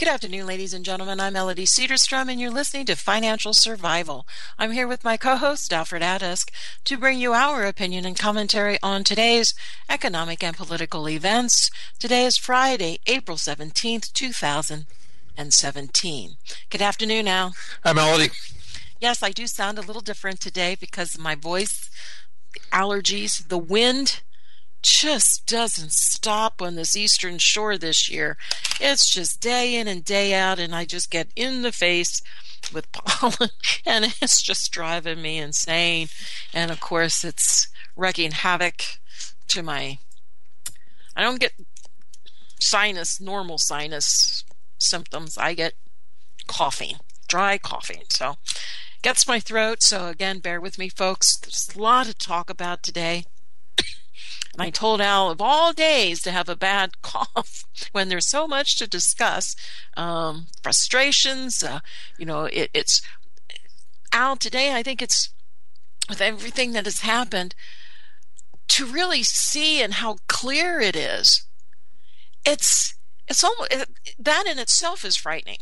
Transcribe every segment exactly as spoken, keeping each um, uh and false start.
Good afternoon, ladies and gentlemen. I'm Melody Cedarstrom, and you're listening to Financial Survival. I'm here with my co-host, Alfred Adusk, to bring you our opinion and commentary on today's economic and political events. Today is Friday, April seventeenth, two thousand seventeen. Good afternoon, Al. Hi, Melody. Yes, I do sound a little different today because of my voice, the allergies, the wind just doesn't stop on this eastern shore this year. It's just day in and day out, and I just get in the face with pollen, and it's just driving me insane. And of course, it's wreaking havoc to my, I don't get sinus, normal sinus symptoms. I get coughing, dry coughing. So gets my throat. So again, bear with me, folks. There's a lot to talk about today. And I told Al of all days to have a bad cough when there's so much to discuss. Um, frustrations, uh, you know, it, it's Al today. I think it's with everything that has happened to really see and how clear it is. It's it's almost it, that in itself is frightening.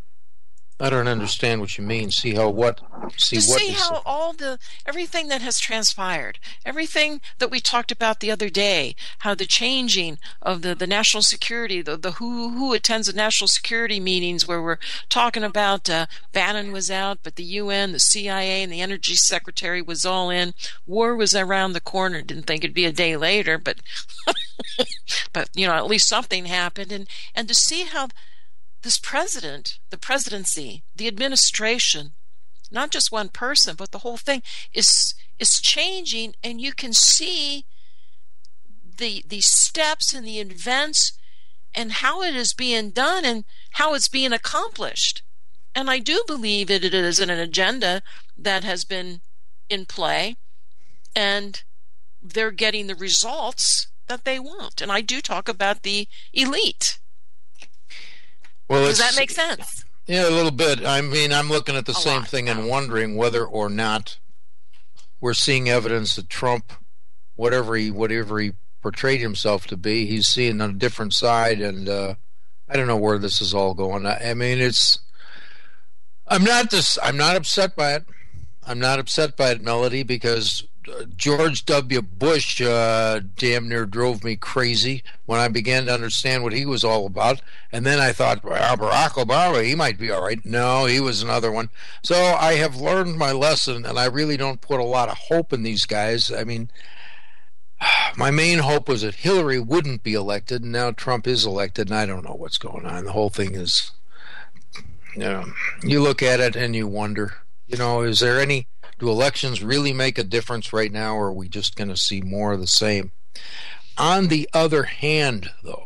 I don't understand what you mean. See how what? See to what? see is how it? all the everything that has transpired, everything that we talked about the other day, how the changing of the, the national security, the the who who attends the national security meetings where we're talking about uh, Bannon was out, but the U N, the C I A, and the Energy Secretary was all in. War was around the corner. Didn't think it'd be a day later, but but you know at least something happened, and and to see how this president, the presidency, the administration, not just one person, but the whole thing is is changing, and you can see the the steps and the events and how it is being done and how it's being accomplished. And I do believe it, it is an agenda that has been in play, and they're getting the results that they want. And I do talk about the elite. Well, does that make sense? Yeah, a little bit. I mean, I'm looking at the A same lot. thing and wondering whether or not we're seeing evidence that Trump, whatever he whatever he portrayed himself to be, he's seeing a different side, and uh, I don't know where this is all going. I, I mean, it's. I'm not this. I'm not upset by it. I'm not upset by it, Melody, because George W. Bush uh, damn near drove me crazy when I began to understand what he was all about. And then I thought, well, Barack Obama, he might be all right. No, he was another one. So I have learned my lesson, and I really don't put a lot of hope in these guys. I mean, my main hope was that Hillary wouldn't be elected, and now Trump is elected, and I don't know what's going on. The whole thing is, you know, you look at it and you wonder, you know, is there any... do elections really make a difference right now, or are we just going to see more of the same? On the other hand, though,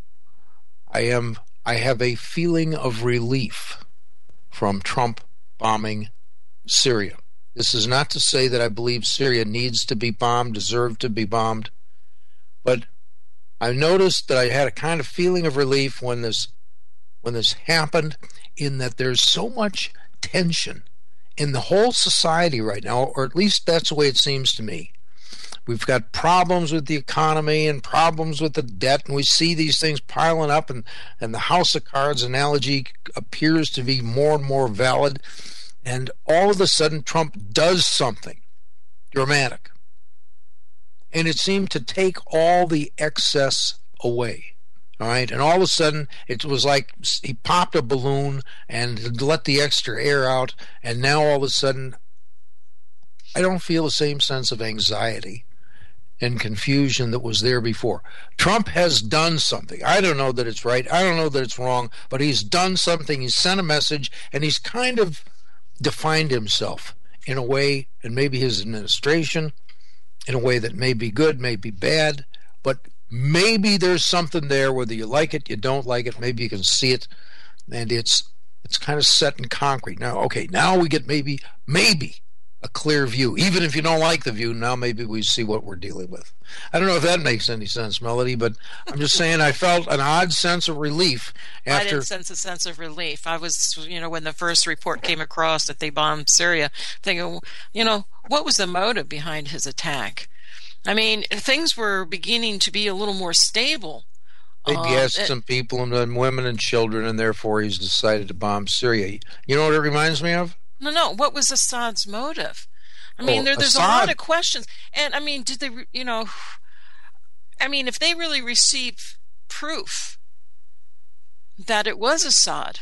I am I have a feeling of relief from Trump bombing Syria. This is not to say that I believe Syria needs to be bombed, deserved to be bombed, but I noticed that I had a kind of feeling of relief when this when this happened, in that there's so much tension in the whole society right now, or at least that's the way it seems to me. We've got problems with the economy and problems with the debt, and we see these things piling up, and, and the House of Cards analogy appears to be more and more valid, and all of a sudden Trump does something dramatic, and it seemed to take all the excess away. All right, and all of a sudden it was like he popped a balloon and let the extra air out, and now all of a sudden I don't feel the same sense of anxiety and confusion that was there before. Trump has done something. I don't know that it's right. I don't know that it's wrong, but he's done something. He's sent a message, and he's kind of defined himself in a way, and maybe his administration, in a way that may be good, may be bad, but maybe there's something there, whether you like it, you don't like it, maybe you can see it, and it's it's kind of set in concrete. Now, okay, now we get maybe, maybe a clear view. Even if you don't like the view, now maybe we see what we're dealing with. I don't know if that makes any sense, Melody, but I'm just saying I felt an odd sense of relief after... I didn't sense a sense of relief. I was, you know, when the first report came across that they bombed Syria, thinking, you know, what was the motive behind his attack? I mean, things were beginning to be a little more stable They Um, gassed it, some people and then women and children, and therefore he's decided to bomb Syria. You know what it reminds me of? no, no. What was Assad's motive? I mean, Oh, there, there's a lot Assad. of questions, and I mean, did they, re- you know, I mean, if they really receive proof that it was Assad,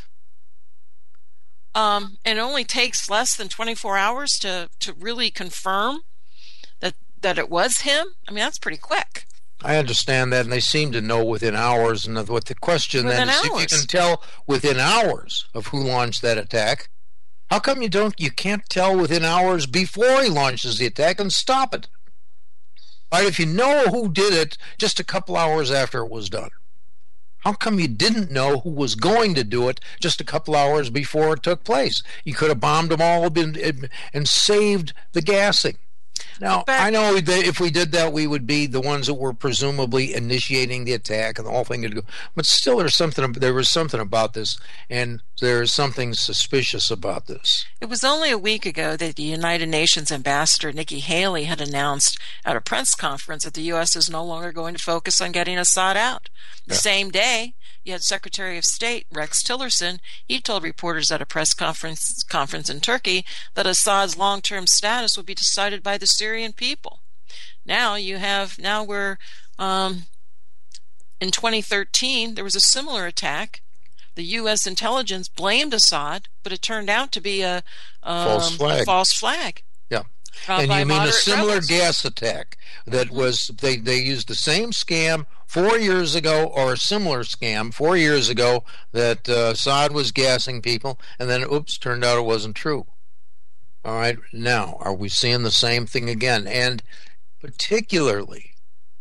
um, and it only takes less than twenty-four hours to to really confirm that that it was him. I mean, that's pretty quick. I understand that, and they seem to know within hours. And what the question Within then is, if you hours. can tell within hours of who launched that attack, how come you don't? You can't tell within hours before he launches the attack and stop it? Right? If you know who did it just a couple hours after it was done, how come you didn't know who was going to do it just a couple hours before it took place? You could have bombed them all and, and saved the gassing. Now, But- I know that if we did that, we would be the ones that were presumably initiating the attack and the whole thing would go. But still, there's something. There was something about this, and there is something suspicious about this. It was only a week ago that the United Nations ambassador Nikki Haley had announced at a press conference that the U S is no longer going to focus on getting Assad out. The Yeah. same day, you had Secretary of State Rex Tillerson. He told reporters at a press conference conference in Turkey that Assad's long-term status would be decided by the Syrian people. Now you have now we're um, in twenty thirteen there was a similar attack. The U S intelligence blamed Assad, but it turned out to be a, um, False flag. a false flag. Yeah. uh, And by you mean a moderate similar rebels. gas attack that Mhm. was they they used the same scam four years ago, or a similar scam four years ago, that uh, Assad was gassing people, and then oops, turned out it wasn't true. All right, now are we seeing the same thing again? And particularly,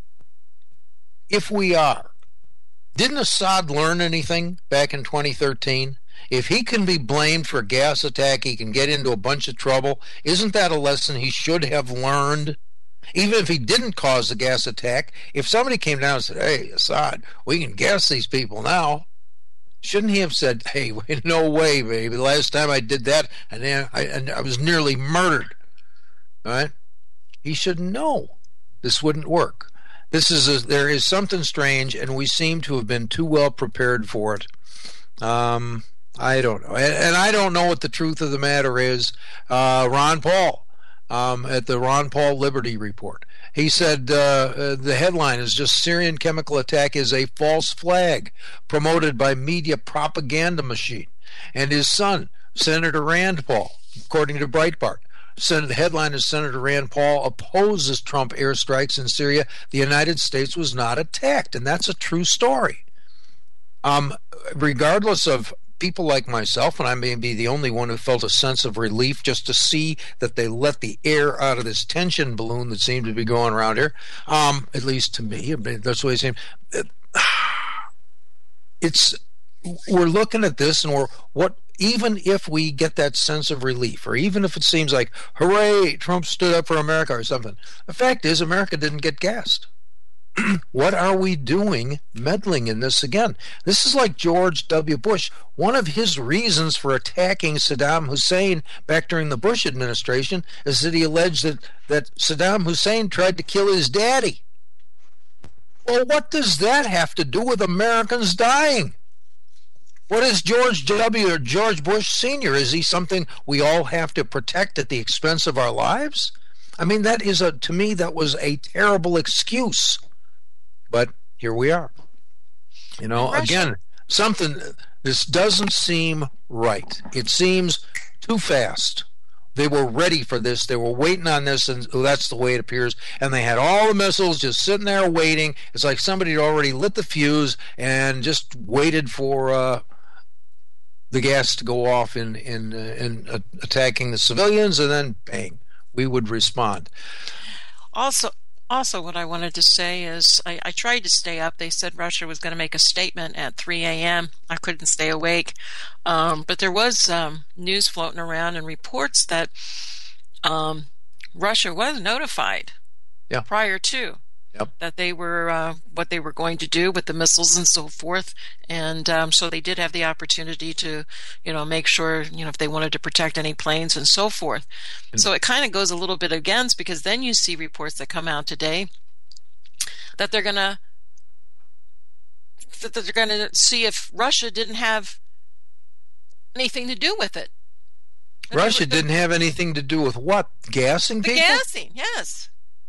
if we are, didn't Assad learn anything back in twenty thirteen? If he can be blamed for a gas attack, he can get into a bunch of trouble. Isn't that a lesson he should have learned? Even if he didn't cause the gas attack, if somebody came down and said, "Hey, Assad, we can gas these people now," shouldn't he have said, "Hey, no way, baby. The last time I did that, and then I, and I was nearly murdered." All right? He should know this wouldn't work. This is a, there is something strange, and we seem to have been too well prepared for it. Um, I don't know, and, and I don't know what the truth of the matter is. Uh, Ron Paul. Um, at the Ron Paul Liberty Report. He said uh, uh, the headline is just "Syrian chemical attack is a false flag promoted by media propaganda machine." And his son, Senator Rand Paul, according to Breitbart, Sen- the headline is "Senator Rand Paul opposes Trump airstrikes in Syria. The United States was not attacked." And that's a true story. Um, regardless of people like myself, and I may be the only one who felt a sense of relief just to see that they let the air out of this tension balloon that seemed to be going around here, um, at least to me. That's the way it seemed. It's, we're looking at this, and we're, what, even if we get that sense of relief, or even if it seems like, hooray, Trump stood up for America or something, the fact is America didn't get gassed. What are we doing meddling in this again? This is like George W. Bush. One of his reasons for attacking Saddam Hussein back during the Bush administration is that he alleged that, that Saddam Hussein tried to kill his daddy. Well, what does that have to do with Americans dying? What is George W. or George Bush Senior? Is he something we all have to protect at the expense of our lives? I mean, that is a, to me, that was a terrible excuse. But here we are. You know, Russia. again, something, this doesn't seem right. It seems too fast. They were ready for this. They were waiting on this, and oh, that's the way it appears. And they had all the missiles just sitting there waiting. It's like somebody had already lit the fuse and just waited for uh, the gas to go off in, in, uh, in uh, attacking the civilians, and then bang, we would respond. Also, Also, what I wanted to say is I, I tried to stay up. They said Russia was going to make a statement at three a.m. I couldn't stay awake. Um, but there was um, news floating around and reports that um, Russia was notified yeah. prior to yep. that they were uh, what they were going to do with the missiles and so forth. And um, so they did have the opportunity to, you know, make sure, you know, if they wanted to protect any planes and so forth. Mm-hmm. So it kind of goes a little bit against, because then you see reports that come out today that they're going to that they're going to see if Russia didn't have anything to do with it. Russia didn't have anything to do with what? Gassing people? The gassing, yes.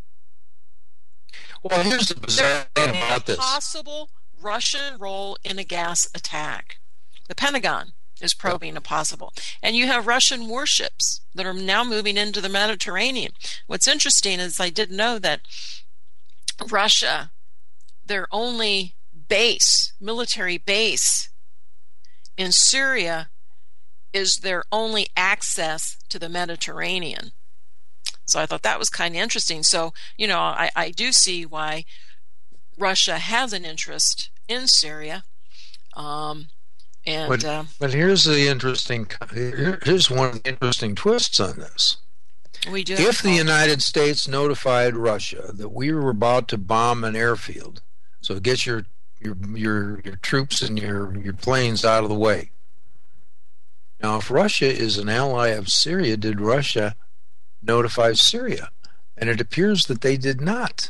Well, here's the bizarre thing about this. Possible Russian role in a gas attack. The Pentagon is probing a possible. And you have Russian warships that are now moving into the Mediterranean. What's interesting is I didn't know that Russia, their only base, military base in Syria, is their only access to the Mediterranean. So I thought that was kind of interesting. So, you know, I, I do see why Russia has an interest in Syria. Um, and but, uh, but here's the interesting, here's one of the interesting twists on this. We do if the United States notified Russia that we were about to bomb an airfield, so get your your your, your troops and your, your planes out of the way. Now, if Russia is an ally of Syria, did Russia notify Syria? And it appears that they did not.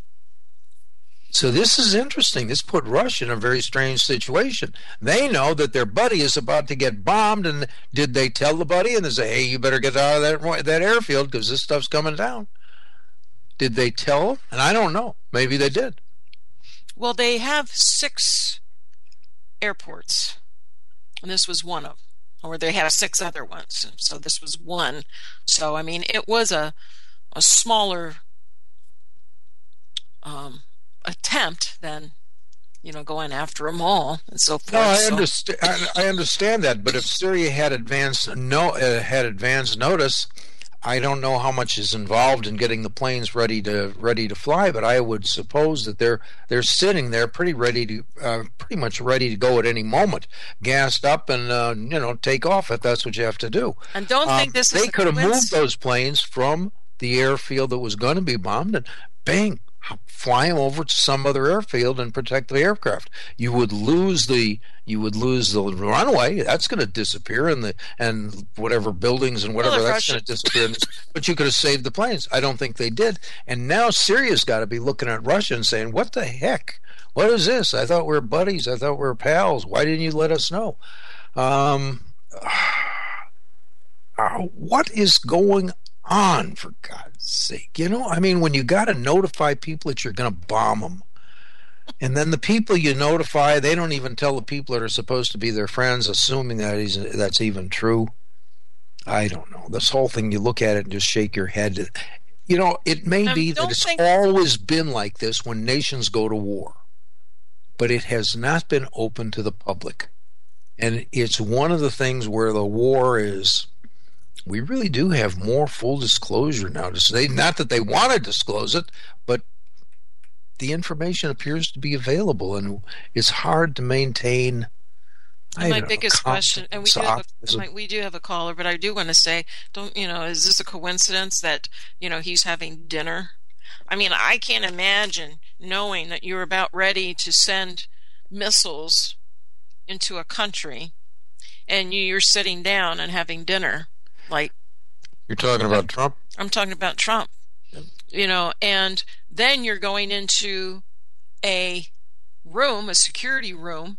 So this is interesting. This put Russia in a very strange situation. They know that their buddy is about to get bombed, and did they tell the buddy and they say, hey, you better get out of that, that airfield because this stuff's coming down? Did they tell them? And I don't know. Maybe they did. Well, they have six airports, and this was one of them. Or they have six other ones, so this was one. So, I mean, it was a a smaller um, attempt than, you know, going after them all and so forth. No, I so. understand. I, I understand that, but if Syria had advanced no uh, had advanced notice, I don't know how much is involved in getting the planes ready to ready to fly. But I would suppose that they're they're sitting there pretty ready to uh, pretty much ready to go at any moment, gassed up and uh, you know take off if that's what you have to do. And don't um, think this they is could have moved those planes from the airfield that was going to be bombed and bang. Fly them over to some other airfield and protect the aircraft. You would lose the you would lose the runway. That's going to disappear, and the and whatever buildings and whatever well, that's going to disappear. But you could have saved the planes. I don't think they did. And now Syria's got to be looking at Russia and saying, "What the heck? What is this? I thought we were buddies. I thought we were pals. Why didn't you let us know?" Um, uh, what is going on, for God's sake? You know, I mean, when you got to notify people that you're going to bomb them, and then the people you notify, they don't even tell the people that are supposed to be their friends, assuming that is that's even true. I don't know. This whole thing, you look at it and just shake your head. You know, it may um, be that it's think- always been like this when nations go to war, but it has not been open to the public. And it's one of the things where the war is... We really do have more full disclosure now to say, not that they want to disclose it, but the information appears to be available, and it's hard to maintain. I my don't biggest know, question, and we do, have a, my, we do have a caller, but I do want to say, don't you know? Is this a coincidence that you know he's having dinner? I mean, I can't imagine knowing that you're about ready to send missiles into a country, and you're sitting down and having dinner. Like, you're talking about Trump? I'm talking about Trump. Yep. You know, and then you're going into a room, a security room,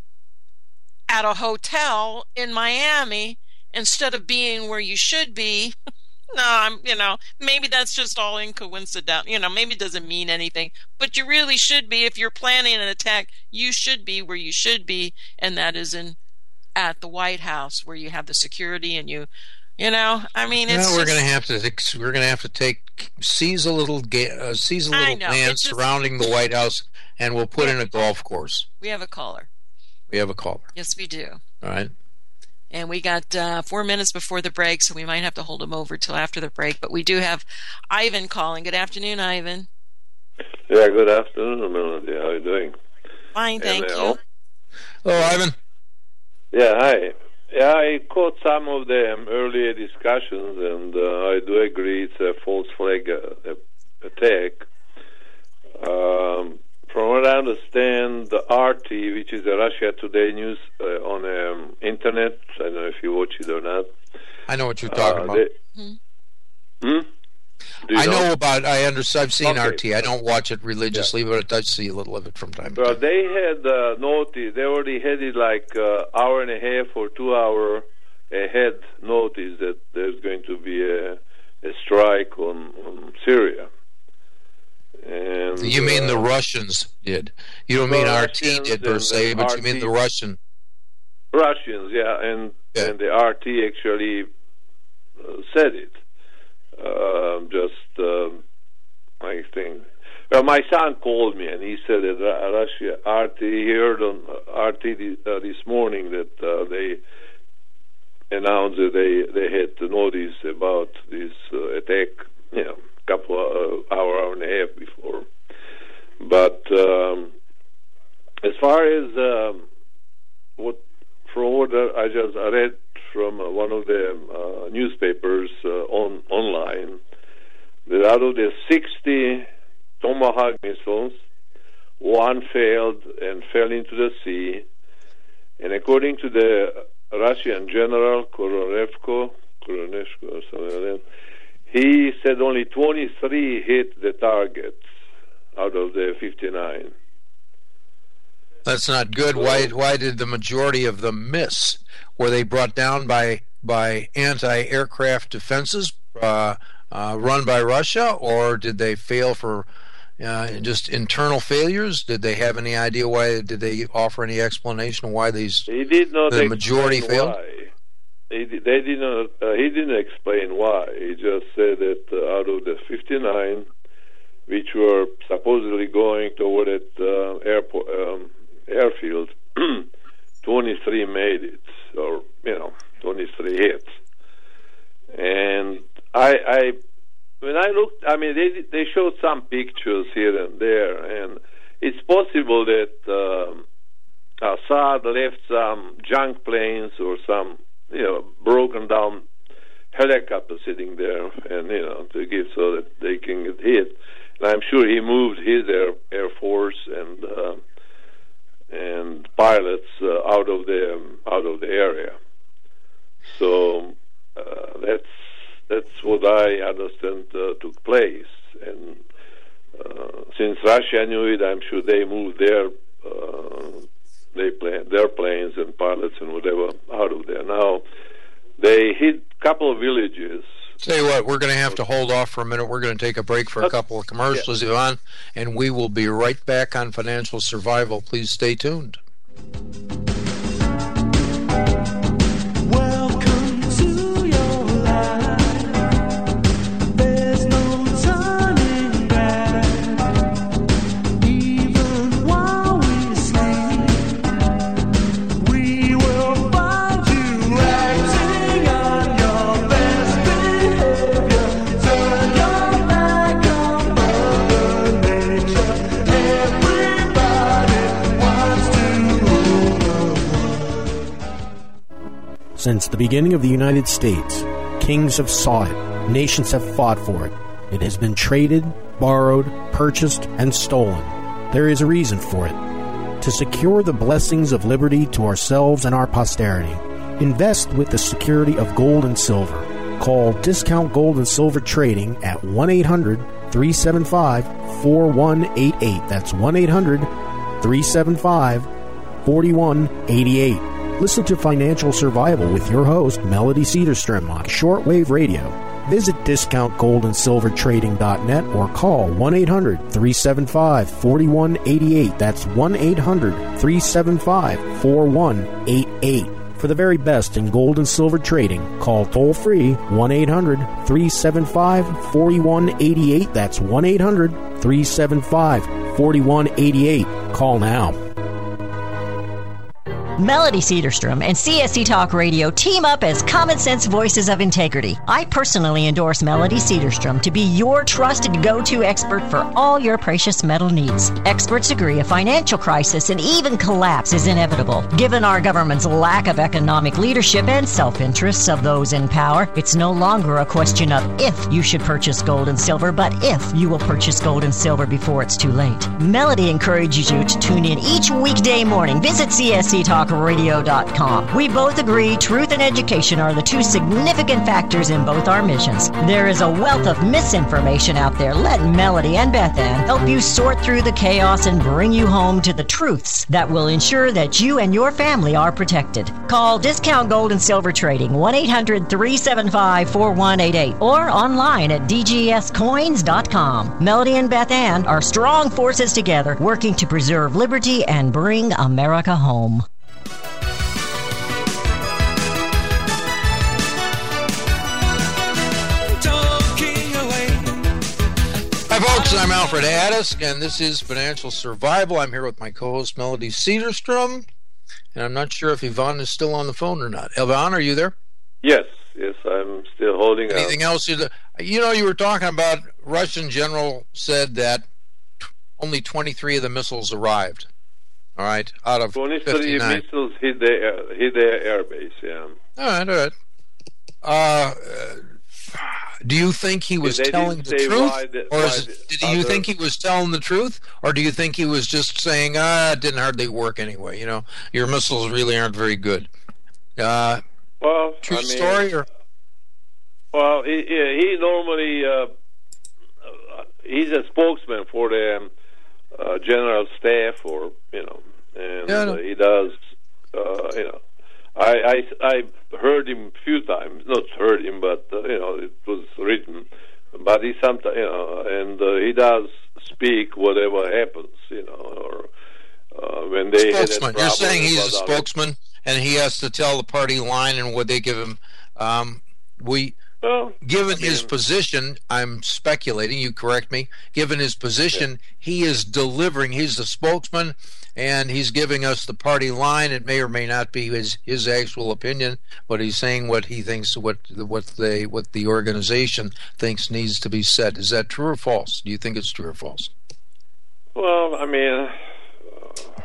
at a hotel in Miami instead of being where you should be. No, I'm, you know, maybe that's just all incoincidental. You know, maybe it doesn't mean anything, but you really should be. If you're planning an attack, you should be where you should be, and that is in at the White House, where you have the security and you. You know, I mean, it's. Well, we're just, going to have to. We're going to have to take seize a little, uh, seize a little land just, surrounding the White House, and we'll put in a golf course. We have a caller. We have a caller. Yes, we do. All right. And we got uh, four minutes before the break, so we might have to hold him over till after the break. But we do have Ivan calling. Good afternoon, Ivan. Yeah, good afternoon, Melody. How are you doing? Fine, thank and, you. Uh, Hello, Ivan. Yeah, hi. Yeah, I caught some of the um, earlier discussions, and uh, I do agree it's a false flag uh, attack. Um, from what I understand, the R T, which is the Russia Today news uh, on um, internet, I don't know if you watch it or not. I know what you're talking uh, about. They, hmm? Hmm? Do you I know, know about. I understand. I've seen Okay. R T. I don't watch it religiously, yeah. but I see a little of it from time to Well, time. they had uh, notice. They already had it like uh, hour and a half or two hour ahead notice that there's going to be a, a strike on, on Syria. And You mean uh, the Russians did? You don't the mean R T Russians did per and se, the but R you T. mean the Russian. Russians, yeah, and Yeah. and the R T actually uh, said it. Uh, just um, I think. Well, my son called me and he said that Ru- Russia R T he heard on R T th- uh, this morning that uh, they announced that they they had notice about this uh, attack, you know, a couple of uh, hour hour and a half before. But um, as far as um, what from what I just read from uh, one of the uh, newspapers uh, on online, that out of the sixty Tomahawk missiles, one failed and fell into the sea. And according to the Russian general Koronevko, Koroneshko or something like that, he said only twenty-three hit the targets out of the fifty-nine. That's not good. Why? Why did the majority of them miss? Were they brought down by by anti-aircraft defenses uh, uh, run by Russia, or did they fail for uh, just internal failures? Did they have any idea why? Did they offer any explanation why these He did not the majority explain failed? why. He, did- they did not. Uh, he didn't explain why. He just said that uh, out of the fifty-nine, which were supposedly going toward that uh, airport um, airfield, twenty-three made it, or you know, twenty-three hits. And I, I, when I looked, I mean, they they showed some pictures here and there, and it's possible that um, Assad left some junk planes or some, you know, broken down helicopter sitting there, and you know, to give so that they can get hit. And I'm sure he moved his air air force and uh, and pilots uh, out of the um, out of the area. So uh, that's that's what I understand uh, took place. And uh, since Russia knew it, I'm sure they moved their uh, they plane, their planes and pilots and whatever out of there. Now they hit a couple of villages. Tell you what, we're going to have to hold off for a minute. We're going to take a break for a couple of commercials, yeah. Ivan, and we will be right back on Financial Survival. Please stay tuned. Welcome to your life. There's no turning back. Even while we sleep, we will find you acting on your best behavior. Turn your back on Mother Nature. Everybody wants to rule the world. Since the beginning of the United States, kings have sought it, nations have fought for it. It has been traded, borrowed, purchased, and stolen. There is a reason for it. To secure the blessings of liberty to ourselves and our posterity, invest with the security of gold and silver. Call Discount Gold and Silver Trading at one eight hundred, three seven five, four one eight eight. That's one eight hundred, three seven five, four one eight eight. Listen to Financial Survival with your host, Melody Cedarstrom, on shortwave radio. Visit discount gold and silver trading dot net or call one eight hundred, three seven five, four one eight eight. That's one eight hundred, three seven five, four one eight eight. For the very best in gold and silver trading, call toll-free one eight hundred, three seven five, four one eight eight. That's one eight hundred, three seven five, four one eight eight. Call now. Melody Cedarstrom and C S C Talk Radio team up as common sense voices of integrity. I personally endorse Melody Cedarstrom to be your trusted go-to expert for all your precious metal needs. Experts agree a financial crisis and even collapse is inevitable. Given our government's lack of economic leadership and self-interests of those in power, it's no longer a question of if you should purchase gold and silver, but if you will purchase gold and silver before it's too late. Melody encourages you to tune in each weekday morning. Visit C S C Talk talk radio dot com. We both agree truth and education are the two significant factors in both our missions. There is a wealth of misinformation out there. Let Melody and Beth Ann help you sort through the chaos and bring you home to the truths that will ensure that you and your family are protected. Call Discount Gold and Silver Trading, one eight hundred three seven five four one eight eight, or online at d g s coins dot com. Melody and Beth Ann are strong forces together, working to preserve liberty and bring America home. Hi, folks. I'm Alfred Addis, and this is Financial Survival. I'm here with my co-host, Melody Cedarstrom, and I'm not sure if Yvonne is still on the phone or not. Yvonne, are you there? Yes, yes, I'm still holding Anything out. else? You you know, you were talking about Russian general said that only twenty-three of the missiles arrived. All right, out of twenty-three fifty-nine. missiles hit their, hit their airbase, yeah. All right, all right. Uh, do you think he was They telling didn't the say truth, why the- or why is, the did you other- think he was telling the truth, or do you think he was just saying, "Ah, it didn't hardly work anyway"? You know, your missiles really aren't very good. Uh, Well, true I mean, story, or Well, he, he he normally, uh, uh, he's a spokesman for the um, uh, general staff, or, you know, and Yeah, I know. uh, he does, uh, you know, I, I, I heard him a few times, not heard him, but, uh, you know, it was written, but he sometimes, you know, and uh, he does speak whatever happens, you know, or uh, when they had a spokesman. problem You're saying he's a about other- spokesman, and he has to tell the party line and what they give him. Um, we. Well, Given I mean, his position, I'm speculating, you correct me, given his position, he is delivering, he's the spokesman, and he's giving us the party line. It may or may not be his, his actual opinion, but he's saying what he thinks, what what they what the organization thinks needs to be said. Is that true or false? Do you think it's true or false? Well, I mean, uh,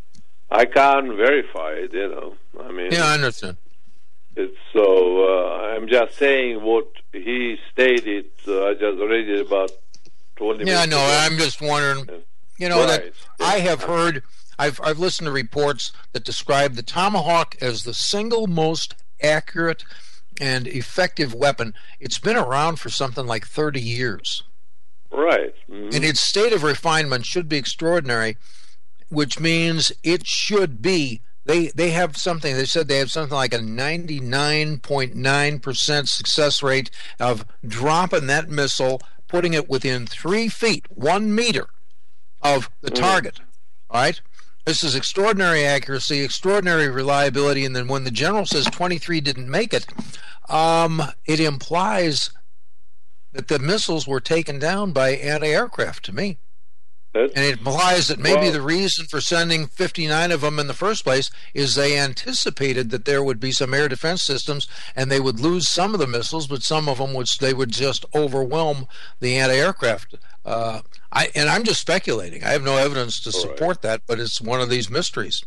I can't verify it, you know. I mean, Yeah, I understand. it's so uh, I'm just saying what he stated. Uh, I just read it about twenty Yeah, I minutes know. ago. I'm just wondering, you know, Right. that I have heard, I've I've listened to reports that describe the Tomahawk as the single most accurate and effective weapon. It's been around for something like thirty years. Right. Mhm. And its state of refinement should be extraordinary, which means it should be. They they have something. They said they have something like a ninety-nine point nine percent success rate of dropping that missile, putting it within three feet, one meter of the target. All right. This is extraordinary accuracy, extraordinary reliability, and then when the general says twenty-three didn't make it, um, it implies that the missiles were taken down by anti-aircraft to me. That's- And it implies that maybe Well- the reason for sending fifty-nine of them in the first place is they anticipated that there would be some air defense systems and they would lose some of the missiles, but some of them would they would just overwhelm the anti-aircraft. Uh, I and I'm just speculating. I have no evidence to All right. support that, but it's one of these mysteries.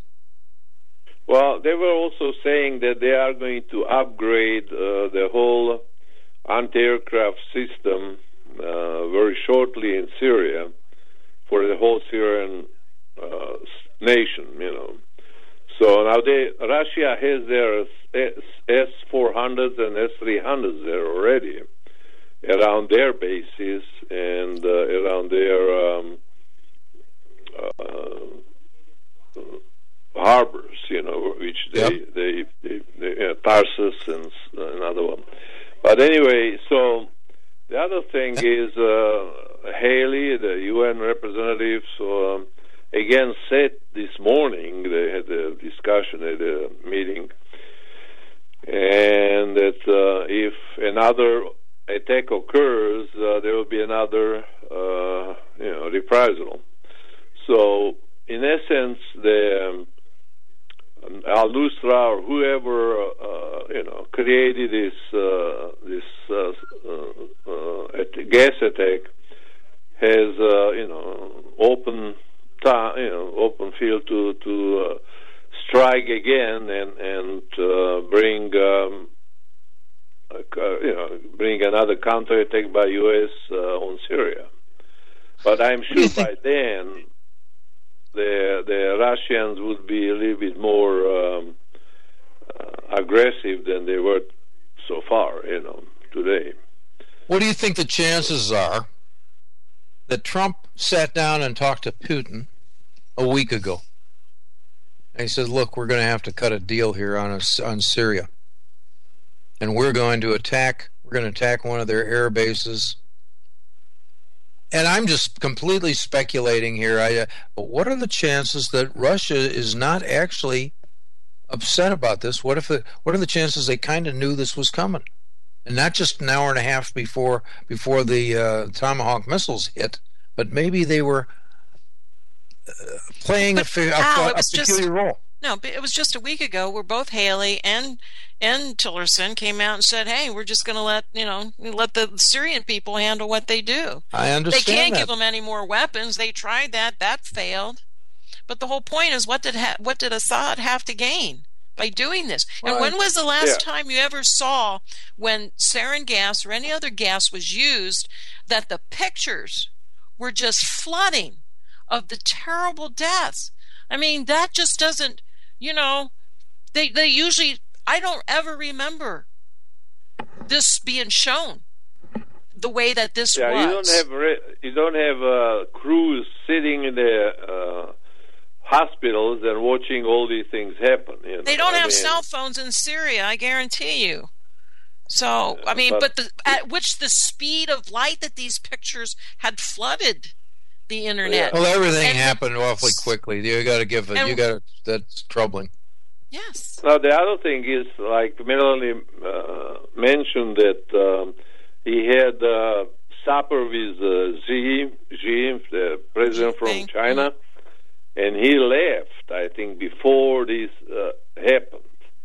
Well, they were also saying that they are going to upgrade uh, the whole anti-aircraft system uh, very shortly in Syria for the whole Syrian uh, nation, you know. So now they, Russia has their S four hundreds and S three hundreds there already around their bases and uh, around their um, uh, harbors, you know, which they, Yep. they, they, they uh, Tarsus and s- another one. But anyway, so the other thing is uh, Haley, the U N representative, so, um, again said this morning, they had a discussion at a meeting, and that uh, if another attack occurs, uh, there will be another, uh, you know, reprisal. So, in essence, the um, Al-Nusra or whoever, uh, you know, created this uh, this uh, uh, uh, at- gas attack has, uh, you know, open time, you know, open field to to uh, strike again and and uh, bring. Um, Uh, you know, bring another counterattack by U S uh, on Syria. But I'm do you sure by then, the the Russians would be a little bit more um, uh, aggressive than they were so far, you know, today. What do you think the chances are that Trump sat down and talked to Putin a week ago? And he said, look, we're going to have to cut a deal here on us, on Syria. And we're going to attack, we're going to attack one of their air bases. And I'm just completely speculating here. I, uh, but what are the chances that Russia is not actually upset about this? What if the, what are the chances they kind of knew this was coming? And not just an hour and a half before before the uh, Tomahawk missiles hit, but maybe they were uh, playing but, a, fi- Al, a, it was a peculiar just, role. No, but it was just a week ago where both Haley and and Tillerson came out and said, "Hey, we're just going to let you know let the Syrian people handle what they do." I understand. They can't that. give them any more weapons. They tried that; that failed. But the whole point is, what did ha- what did Assad have to gain by doing this? Well, and when was the last yeah. time you ever saw when sarin gas or any other gas was used that the pictures were just flooding of the terrible deaths? I mean, that just doesn't, you know, they they usually, I don't ever remember this being shown the way that this Yeah, was. you don't have re- you don't have uh, crews sitting in the uh, hospitals and watching all these things happen. You know? They don't I have mean, cell phones in Syria, I guarantee you. So, I mean, but- but the, at which the speed of light that these pictures had flooded the internet. Well, everything And- happened awfully quickly. You got to give it. And- You got to. That's troubling. Yes. Now, the other thing is, like Melanie uh, mentioned, that um, he had uh, supper with uh, Xi, Xi, the president from Jinping. China, and he left, I think, before this uh, happened.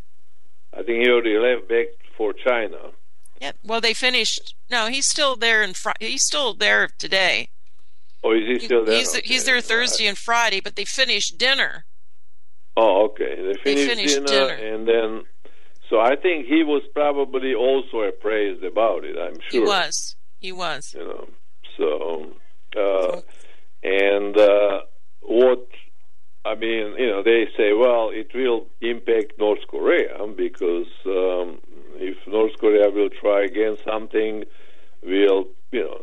I think he already left back for China. Yeah. Well, they finished. No, he's still there in Fri- He's still there today. Or is he still there? He's Okay. he's there Thursday and Friday, but they finished dinner. Oh, okay. They finished, finished dinner, dinner. and then, so I think he was probably also appraised about it. I'm He sure. was. He was. You know, so uh, and uh, what I mean, you know, they say, well, it will impact North Korea because um, if North Korea will try again something, we'll you know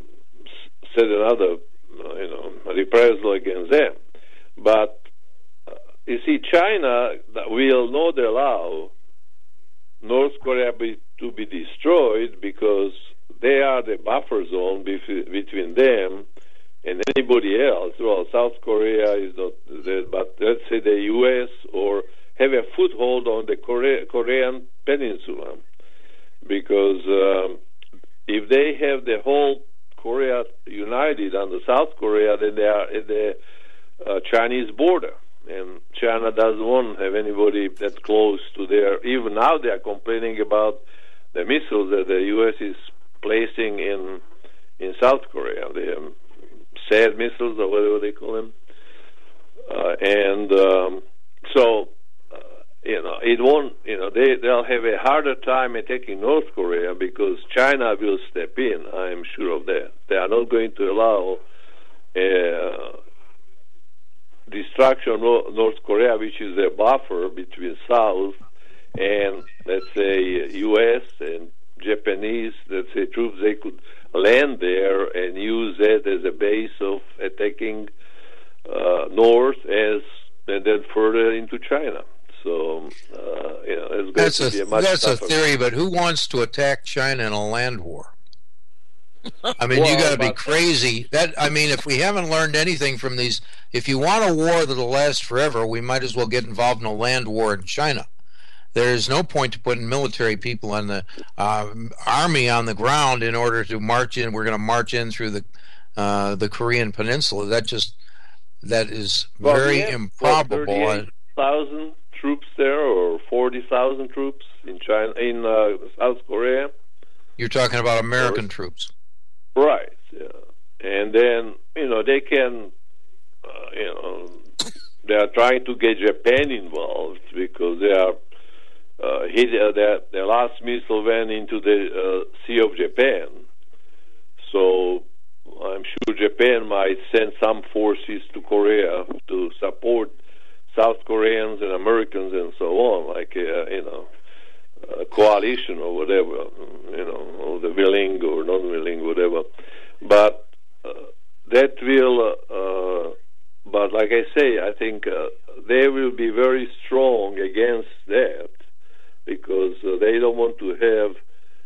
s- set another uh, you know reprisal against them. But uh, you see, China will not allow North Korea be, to be destroyed because they are the buffer zone bef- between them and anybody else. Well, South Korea is not, the, but let's say the U S or have a foothold on the Korea, Korean peninsula, because um, if they have the whole Korea united under South Korea, then they are at the uh, Chinese border. And China doesn't want to have anybody that close to their. Even now, they are complaining about the missiles that the U S is placing in in South Korea. The um, S A D missiles, or whatever they call them. Uh, and um, so, uh, you know, it won't. You know, they they'll have a harder time attacking North Korea because China will step in. I am sure of that. They are not going to allow. Uh, destruction of North Korea, which is a buffer between South and, let's say, U S and Japanese, let's say, troops, they could land there and use that as a base of attacking uh, North as and then further into China. So, uh, you know, it's going That's to a be a much that's a tougher. theory, but who wants to attack China in a land war? I mean, Well, you got to be but- crazy. That I mean, if we haven't learned anything from these, if you want a war that'll last forever, we might as well get involved in a land war in China. There's no point to putting military people on the uh, army on the ground in order to march in. We're going to march in through the uh, the Korean Peninsula. That just that is Well, very we have, improbable. thirty-eight thousand troops there, or forty thousand troops in China, in uh, South Korea. You're talking about American troops. Right. Yeah. And then, you know, they can, uh, you know, they are trying to get Japan involved because they are uh, hit. Uh, their their last missile went into the uh, Sea of Japan. So I'm sure Japan might send some forces to Korea to support South Koreans and Americans and so on, like uh, you know, a coalition or whatever, you know, or the willing or non-willing, whatever. But uh, that will. Uh, but like I say, I think uh, they will be very strong against that because uh, they don't want to have.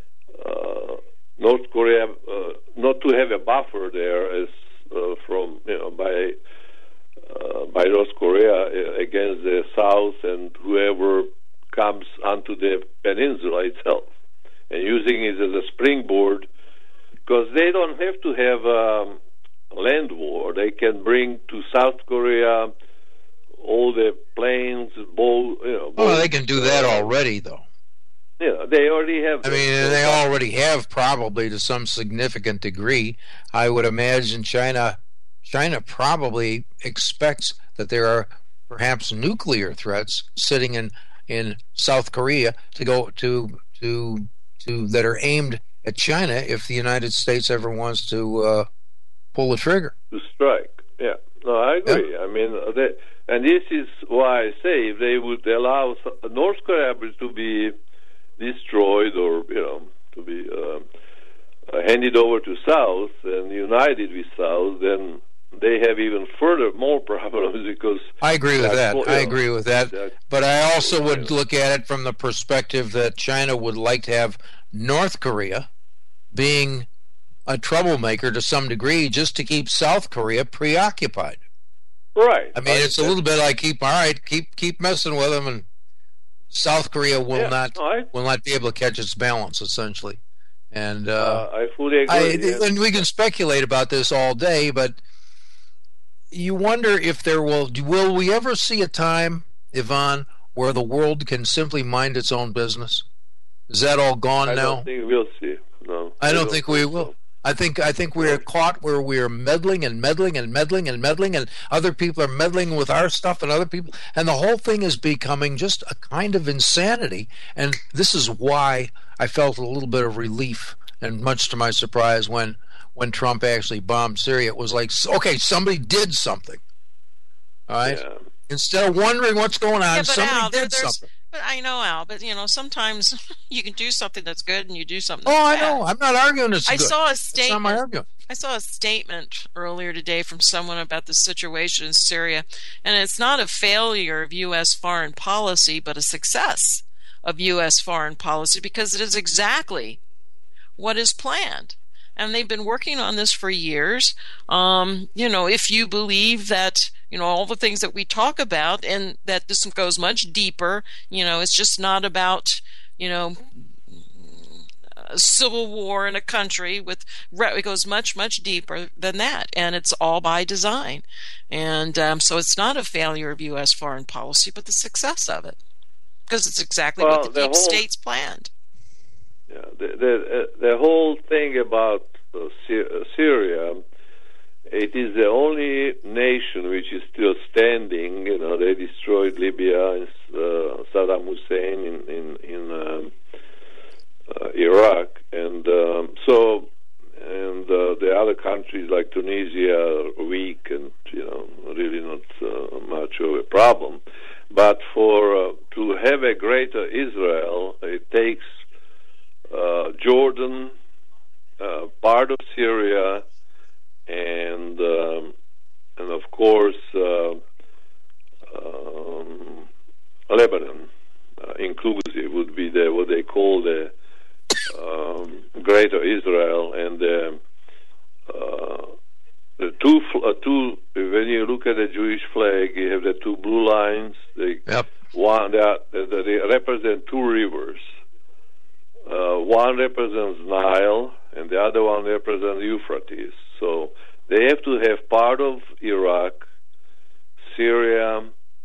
Uh, North Korea, uh, not to have a buffer there as uh, from you know by uh, by North Korea against the South and whoever comes onto the peninsula itself, and using it as a springboard, because they don't have to have um, a land war. They can bring to South Korea all the planes, bow, you know. Well, they can do that already, though. Yeah, they already have. I mean, they already have probably to some significant degree. I would imagine China, China probably expects that there are perhaps nuclear threats sitting in, in South Korea to go to to to that are aimed at China if the United States ever wants to uh, pull the trigger. To strike, yeah. No, I agree. Yeah. I mean, they, and this is why I say if they would allow North Korea to be destroyed or, you know, to be uh, uh, handed over to South and united with South, then they have even further more problems because... I agree with that. You know, I agree with that. that but I also would you know, look at it from the perspective that China would like to have North Korea being a troublemaker to some degree just to keep South Korea preoccupied. Right. I mean, I, it's a little bit like keep, all right, keep keep messing with them and South Korea will yeah, not no, I, will not be able to catch its balance, essentially. And uh, uh, I fully agree. I, yeah. and we can speculate about this all day, but you wonder if there will will we ever see a time, Ivan, where the world can simply mind its own business? Is that all gone I now? I don't think we'll see. No, I, I don't, don't think, think we will. So. I think I think we're caught where we're meddling and meddling and meddling and meddling, and other people are meddling with our stuff and other people, and the whole thing is becoming just a kind of insanity. And this is why I felt a little bit of relief, and much to my surprise, when when Trump actually bombed Syria, it was like, okay, somebody did something. All right, yeah. Instead of wondering what's going on, yeah, somebody Al, did there, something. But I know, Al, but you know, sometimes you can do something that's good and you do something Oh, that's I bad. know. I'm not arguing it's I good. saw a It's not statement. my argument. I saw a statement earlier today from someone about the situation in Syria, and it's not a failure of U S foreign policy, but a success of U S foreign policy because it is exactly what is planned. And they've been working on this for years. Um, you know, if you believe that, you know, all the things that we talk about and that this goes much deeper, you know, it's just not about, you know, a civil war in a country with, it goes much, much deeper than that. And it's all by design. And um, so it's not a failure of U S foreign policy, but the success of it. Because it's exactly well, what the, the deep whole, states planned. Yeah, the, the, uh, the whole thing about uh, Syria, it is the only nation which is still standing. You know, they destroyed Libya and uh, Saddam Hussein in in, in um, uh, Iraq, and um, so and uh, the other countries like Tunisia are weak and you know really not uh, much of a problem. But for uh, to have a greater Israel, it takes uh, Jordan, uh, part of Syria, and um, and of course uh, um, Lebanon, uh, inclusive, would be the what they call the um, Greater Israel, and the, uh, the two uh, two. When you look at the Jewish flag, you have the two blue lines. They Yep. one that they represent two rivers. Uh, one represents Nile, and the other one represents Euphrates. So they have to have part of Iraq, Syria,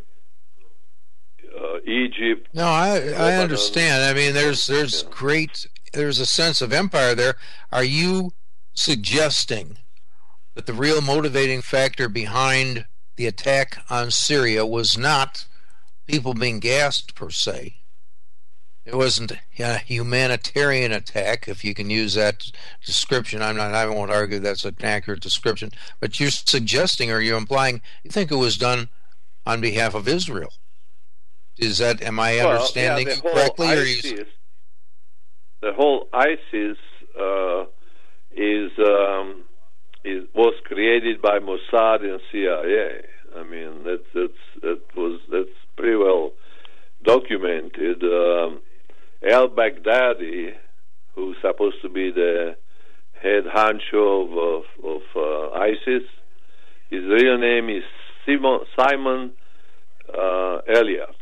uh, Egypt. No, I I Lebanon. understand. I mean, there's there's Yeah. great there's a sense of empire there. Are you suggesting that the real motivating factor behind the attack on Syria was not people being gassed per se, It wasn't a humanitarian attack, if you can use that description. I'm not. I won't argue that's an accurate description. But you're suggesting, or you're implying, you think it was done on behalf of Israel. Is that? Am I well, understanding yeah, you correctly? ISIS, or you... The whole ISIS uh, is um, is was created by Mossad and C I A. I mean, that's that's that was that's pretty well documented. Um, Al-Baghdadi, who's supposed to be the head honcho of, of, of uh, ISIS, his real name is Simon, Simon uh, Elliott.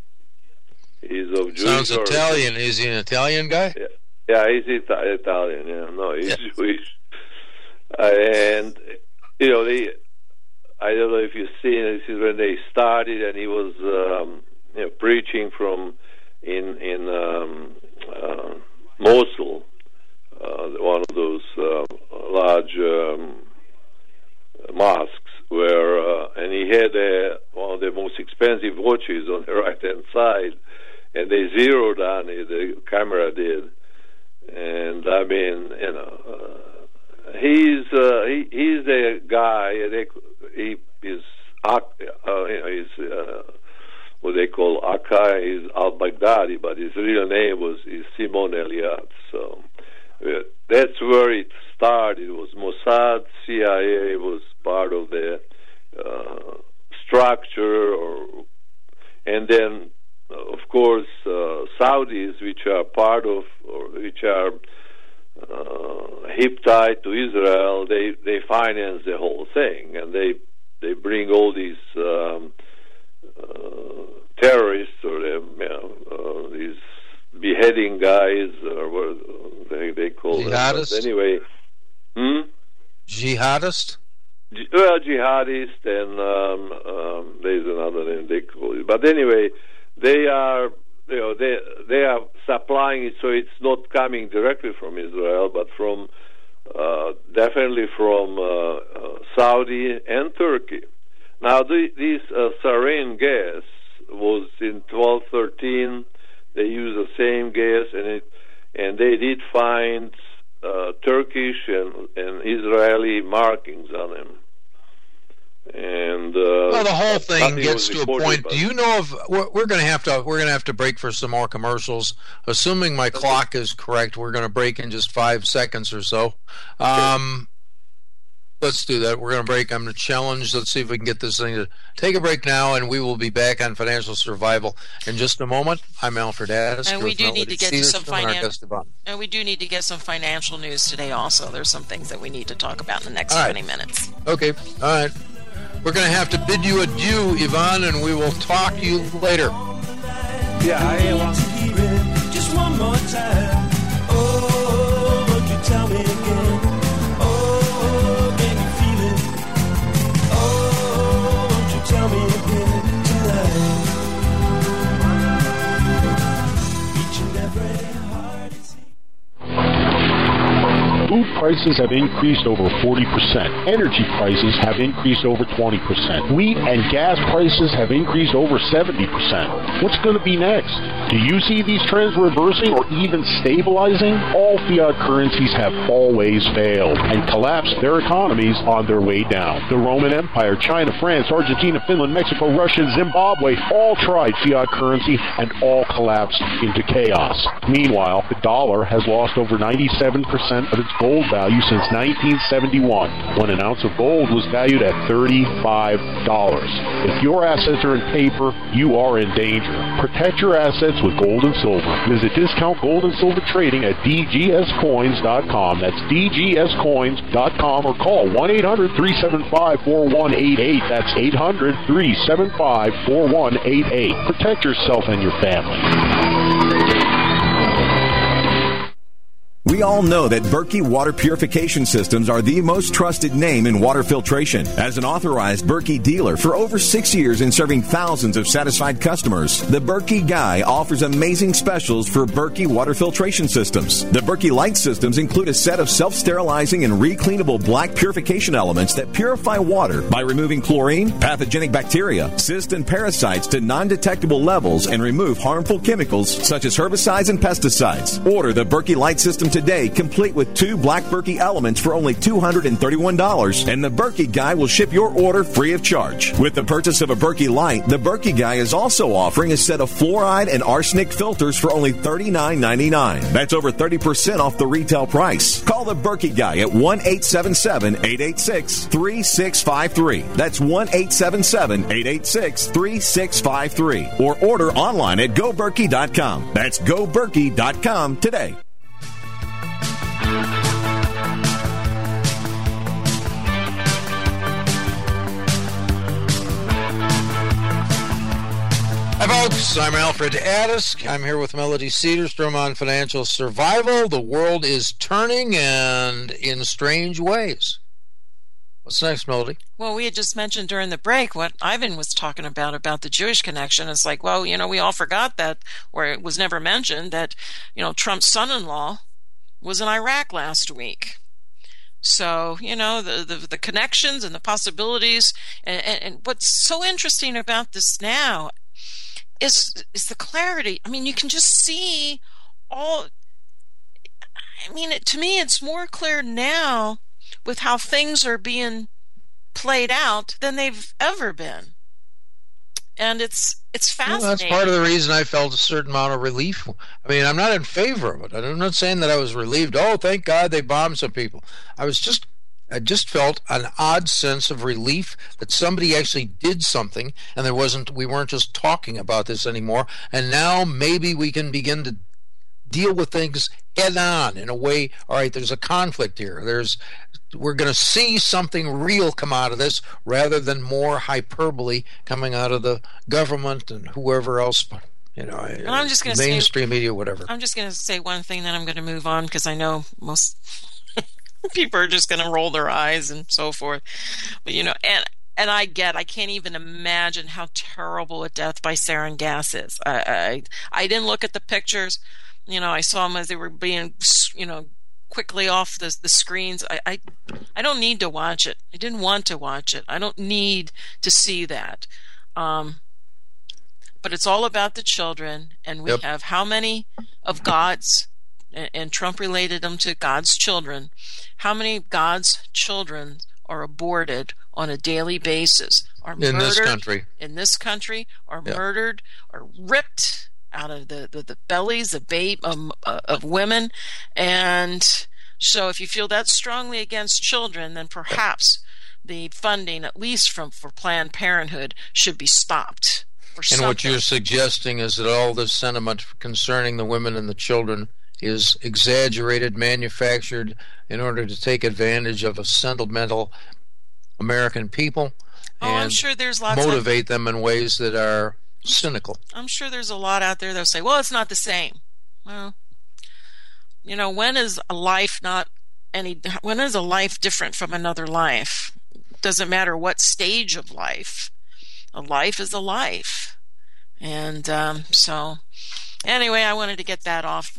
He's of Jewish Sounds origin. Italian. Is he an Italian guy? Yeah, yeah he's Ita- Italian. Yeah, no, he's yeah. Jewish. Uh, and you know, they, I don't know if you've seen it. This is when they started, and he was um, you know, preaching from in in um, uh, Mosul, uh, one of those uh, large um, mosques, where uh, and he had uh, one of the most expensive watches on the right hand side, and they zeroed on it. The camera did, and I mean, you know, uh, he's uh, he, he's the guy. They, he is uh, you know, he's. Uh, what they call Akka is al-Baghdadi, but his real name was is Simon Elliott. So uh, that's where it started. It was Mossad, C I A was part of the uh, structure, or, and then, uh, of course, uh, Saudis, which are part of, or which are uh, hip tied to Israel, they, they finance the whole thing, and they, they bring all these um, Uh, terrorists, or them, you know, uh, these beheading guys, or what they, they call Jihadists? them. But anyway, hmm? Jihadist? Well, jihadist, and um, um, there's another name they call it. But anyway, they are, you know, they they are supplying it, so it's not coming directly from Israel, but from uh, definitely from uh, uh, Saudi and Turkey. Now, the, this uh, sarin gas was in twelve thirteen. They used the same gas, and it, and they did find uh, Turkish and, and Israeli markings on them. And uh, well, the whole thing gets to a point. But... Do you know of? We're, we're going to have to. We're going to have to break for some more commercials. Assuming my clock is correct, we're going to break in just five seconds or so. Um, Let's do that. We're going to break. I'm going to challenge. Let's see if we can get this thing to take a break now, and we will be back on Financial Survival in just a moment. I'm Alfred Addis. And we do need to get to some financial. And we do need to get some financial news today. Also, there's some things that we need to talk about in the next right. twenty minutes. Okay. All right. We're going to have to bid you adieu, Yvonne, and we will talk to you later. Yeah, I am. Just one more time. Oh, won't you tell me again? Tell me again tonight. Each and every heart is... Food prices have increased over forty percent. Energy prices have increased over twenty percent. Wheat and gas prices have increased over seventy percent. What's going to be next? Do you see these trends reversing or even stabilizing? All fiat currencies have always failed and collapsed their economies on their way down. The Roman Empire, China, France, Argentina, Finland, Mexico, Russia, Zimbabwe all tried fiat currency and all collapsed into chaos. Meanwhile, the dollar has lost over ninety-seven percent of its gold value since nineteen seventy-one, when an ounce of gold was valued at thirty-five dollars. If your assets are in paper, you are in danger. Protect your assets with gold and silver. Visit Discount Gold and Silver Trading at d g s coins dot com. That's d g s coins dot com, or call one eight hundred, three seven five, four one eight eight. That's eight hundred, three seven five, four one eight eight. Protect yourself and your family. We all know that Berkey Water Purification Systems are the most trusted name in water filtration. As an authorized Berkey dealer for over six years and serving thousands of satisfied customers, the Berkey Guy offers amazing specials for Berkey Water Filtration Systems. The Berkey Light Systems include a set of self-sterilizing and recleanable black purification elements that purify water by removing chlorine, pathogenic bacteria, cysts, and parasites to non-detectable levels and remove harmful chemicals such as herbicides and pesticides. Order the Berkey Light System today, complete with two black Berkey elements for only two hundred thirty-one dollars, and the Berkey Guy will ship your order free of charge. With the purchase of a Berkey Light, the Berkey Guy is also offering a set of fluoride and arsenic filters for only thirty-nine ninety-nine. That's over thirty percent off the retail price. Call the Berkey Guy at one eight seven seven, eight eight six, three six five three. That's one eight seven seven, eight eight six, three six five three. Or order online at go berkey dot com. That's go berkey dot com today. Hi, folks. I'm Alfred Addis. I'm here with Melody Cedarstrom on Financial Survival. The world is turning, and in strange ways. What's next, Melody? Well, we had just mentioned during the break what Ivan was talking about, about the Jewish connection. It's like, well, you know, we all forgot that, or it was never mentioned, that, you know, Trump's son-in-law was in Iraq last week. So, you know, the the, the connections and the possibilities. And, and, and what's so interesting about this now is is the clarity. I mean, you can just see all. I mean, it, to me, it's more clear now with how things are being played out than they've ever been, and it's it's fascinating. Well, that's part of the reason I felt a certain amount of relief. I mean, I'm not in favor of it. I'm not saying that I was relieved. Oh, thank God they bombed some people. I was just. I just felt an odd sense of relief that somebody actually did something, and there wasn't. We weren't just talking about this anymore. And now maybe we can begin to deal with things head on in a way. All right, there's a conflict here. There's we're going to see something real come out of this, rather than more hyperbole coming out of the government and whoever else. You know, and I'm just going to mainstream say, media, whatever. I'm just going to say one thing, then I'm going to move on because I know most. People are just going to roll their eyes and so forth. But, you know, and and I get, I can't even imagine how terrible a death by sarin gas is. I, I, I didn't look at the pictures. You know, I saw them as they were being, you know, quickly off the, the screens. I, I, I don't need to watch it. I didn't want to watch it. I don't need to see that. Um, but it's all about the children. And we yep. have how many of God's, and Trump related them to God's children. How many of God's children are aborted on a daily basis, are in murdered this country, in this country, are yeah. murdered, are ripped out of the, the, the bellies of babe um, uh, of women? And so, if you feel that strongly against children, then perhaps the funding, at least from for Planned Parenthood, should be stopped. Or and something. what you're suggesting is that all this sentiment concerning the women and the children is exaggerated, manufactured in order to take advantage of a sentimental American people oh, and I'm sure there's lots motivate of, them in ways that are cynical. I'm sure there's a lot out there that'll say, well, it's not the same. Well, you know, when is a life not any, when is a life different from another life? Doesn't matter what stage of life. A life is a life. And um, so, anyway, I wanted to get that off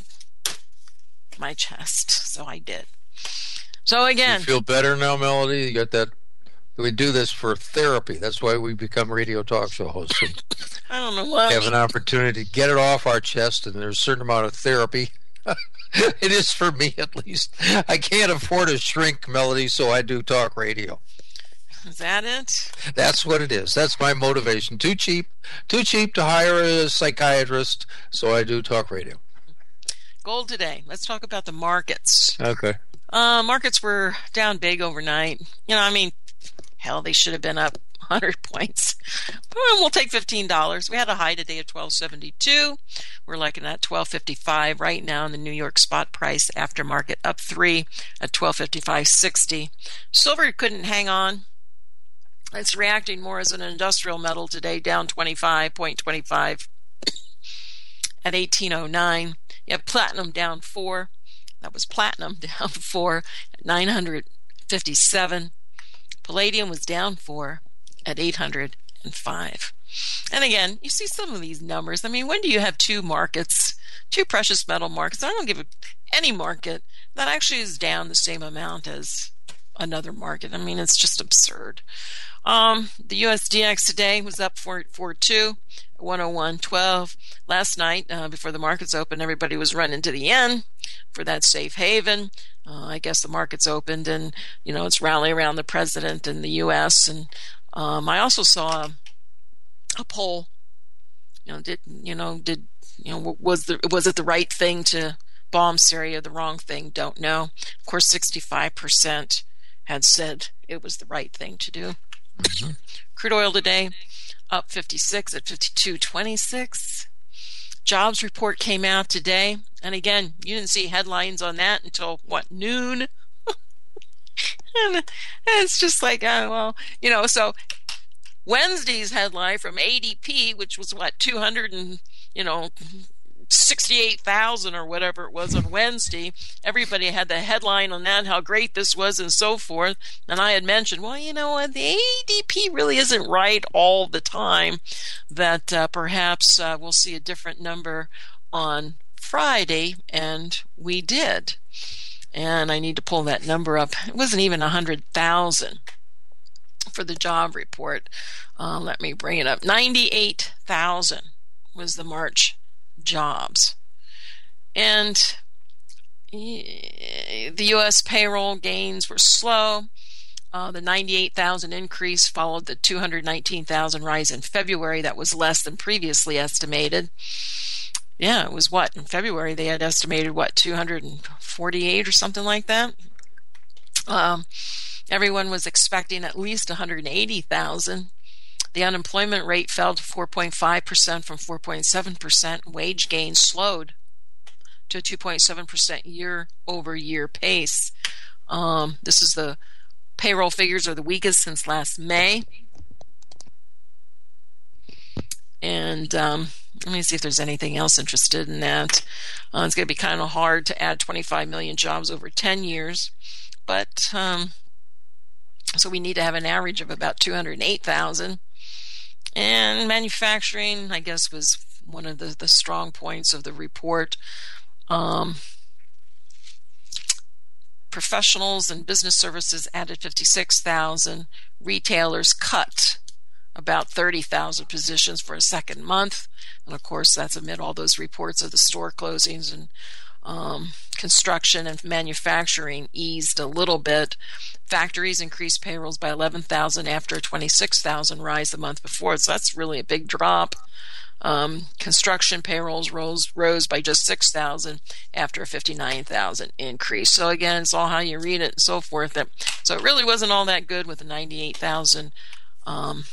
my chest, so I did. So again, you feel better now, Melody? You got that? We do this for therapy. That's why we become radio talk show hosts. I don't know what. We have an opportunity to get it off our chest, and there's a certain amount of therapy. It is for me, at least. I can't afford a shrink, Melody, so I do talk radio. Is that it? That's what it is. That's my motivation. Too cheap. Too cheap to hire a psychiatrist, so I do talk radio. Gold today. Let's talk about the markets. Okay. Uh, markets were down big overnight. You know, I mean, hell, they should have been up one hundred points. Well, we'll take fifteen dollars. We had a high today of twelve seventy-two. We're looking at twelve fifty-five right now in the New York spot price after market, up three at twelve fifty-five sixty. Silver couldn't hang on. It's reacting more as an industrial metal today, down twenty-five point two five at eighteen oh nine. You have platinum down four That was platinum, down four at nine hundred fifty-seven. Palladium was down four at eight hundred five. And again, you see some of these numbers. I mean, when do you have two markets, two precious metal markets? I don't give a, any market that actually is down the same amount as another market. I mean, it's just absurd. Um, the U S D X today was up four forty-two, one oh one twelve. Last night, uh, before the markets opened, everybody was running to the yen for that safe haven. Uh, I guess the markets opened, and you know it's rally around the president in the U S. And um, I also saw a, a poll. You know, did you know did you know was the was it the right thing to bomb Syria? The wrong thing? Don't know. Of course, sixty-five percent had said it was the right thing to do. Mm-hmm. Crude oil today up fifty-six at fifty-two twenty-six. Jobs report came out today, and again, you didn't see headlines on that until what, noon? And it's just like, oh, well, you know, so Wednesday's headline from A D P, which was what, two hundred and, you know, sixty-eight thousand or whatever it was on Wednesday. Everybody had the headline on that, how great this was and so forth. And I had mentioned, well, you know what, the A D P really isn't right all the time, that uh, perhaps uh, we'll see a different number on Friday, and we did. And I need to pull that number up. It wasn't even one hundred thousand for the job report. Uh, let me bring it up. ninety-eight thousand was the March jobs. And the U S payroll gains were slow. Uh, the ninety-eight thousand increase followed the two hundred nineteen thousand rise in February. That was less than previously estimated. Yeah, it was what? In February they had estimated, what, two hundred forty-eight or something like that? Um, everyone was expecting at least one hundred eighty thousand. The unemployment rate fell to four point five percent from four point seven percent. Wage gains slowed to a two point seven percent year-over-year pace. Um, this is the payroll figures are the weakest since last May. And um, let me see if there's anything else interested in that. Uh, it's going to be kind of hard to add twenty-five million jobs over ten years. But um, so we need to have an average of about two hundred eight thousand. And manufacturing, I guess, was one of the, the strong points of the report. Um, professionals and business services added fifty-six thousand. Retailers cut about thirty thousand positions for a second month. And, of course, that's amid all those reports of the store closings. And um, construction and manufacturing eased a little bit. Factories increased payrolls by eleven thousand after a twenty-six thousand rise the month before. So that's really a big drop. Um, construction payrolls rose rose by just six thousand after a fifty-nine thousand increase. So again, it's all how you read it and so forth. So it really wasn't all that good with the ninety-eight thousand um,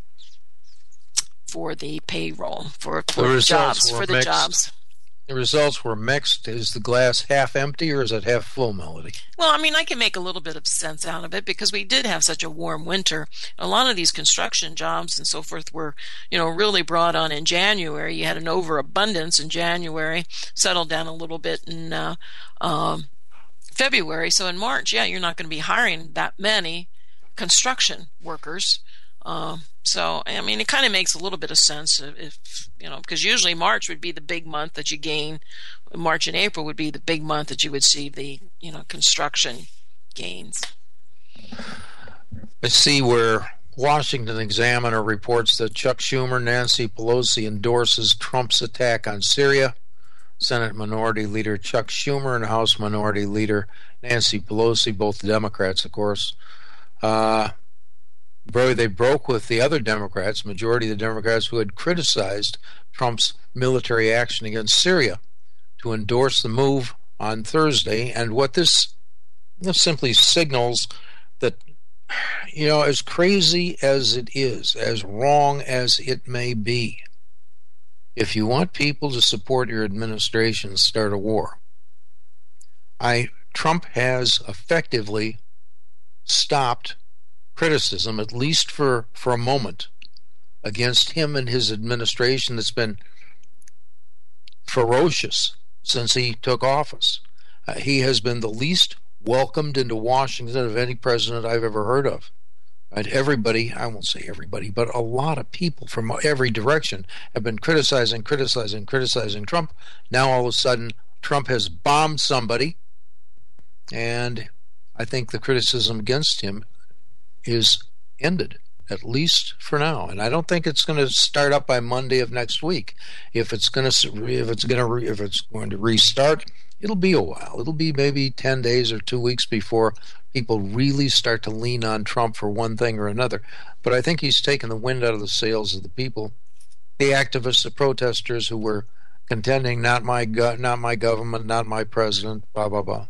for the payroll, for, for the jobs, for the mixed. jobs. The results were mixed. Is the glass half empty or is it half full, Melody? Well, I mean, I can make a little bit of sense out of it because we did have such a warm winter. A lot of these construction jobs and so forth were, you know, really brought on in January. You had an overabundance in January, settled down a little bit in uh, um, February. So in March, yeah, you're not going to be hiring that many construction workers. Um, so, I mean, it kind of makes a little bit of sense if, you know, because usually March would be the big month that you gain. March and April would be the big month that you would see the, you know, construction gains. I see where Washington Examiner reports that Chuck Schumer, Nancy Pelosi endorses Trump's attack on Syria. Senate Minority Leader Chuck Schumer and House Minority Leader Nancy Pelosi, both Democrats, of course, uh, Bro, they broke with the other Democrats, majority of the Democrats who had criticized Trump's military action against Syria, to endorse the move on Thursday. And what this, this simply signals that, you know, as crazy as it is, as wrong as it may be, if you want people to support your administration, start a war. I Trump has effectively stopped criticism, at least for, for a moment, against him and his administration that's been ferocious since he took office. Uh, he has been the least welcomed into Washington of any president I've ever heard of. Right? Everybody, I won't say everybody, but a lot of people from every direction have been criticizing, criticizing, criticizing Trump. Now all of a sudden, Trump has bombed somebody, and I think the criticism against him is ended, at least for now. And I don't think it's going to start up by Monday of next week. If it's going to, if it's going to, if it's going to restart, it'll be a while. It'll be maybe ten days or two weeks before people really start to lean on Trump for one thing or another. But I think he's taken the wind out of the sails of the people, the activists, the protesters who were contending, not my go- not my government, not my president, blah, blah, blah.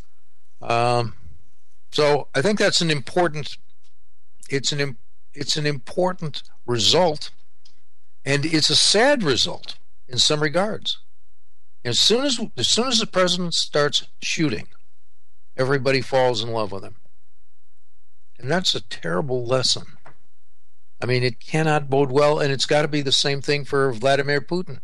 Um, so I think that's an important, it's an, it's an important result, and it's a sad result in some regards. As soon as, as soon as the president starts shooting, everybody falls in love with him. And that's a terrible lesson. I mean, it cannot bode well, and it's got to be the same thing for Vladimir Putin.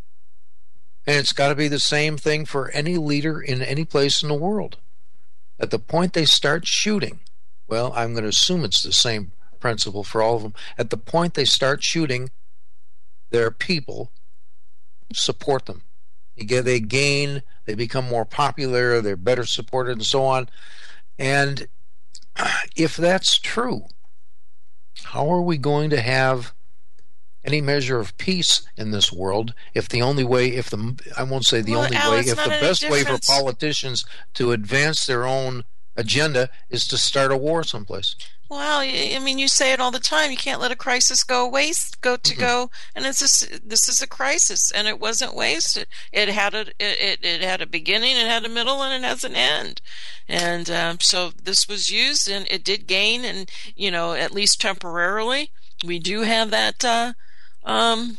And it's got to be the same thing for any leader in any place in the world. At the point they start shooting, well, I'm going to assume it's the same principle for all of them. At the point they start shooting, their people support them. They gain, they become more popular, they're better supported, and so on. And if that's true, how are we going to have any measure of peace in this world if the only way, if the, I won't say the well, only Al, way, if the best difference. way for politicians to advance their own agenda is to start a war someplace? Well, I mean, you say it all the time. You can't let a crisis go waste, go to mm-hmm. go, and it's a, this is a crisis, and it wasn't wasted. It had a it it had a beginning, it had a middle, and it has an end. And um, so this was used, and it did gain, and you know, at least temporarily, we do have that uh, um,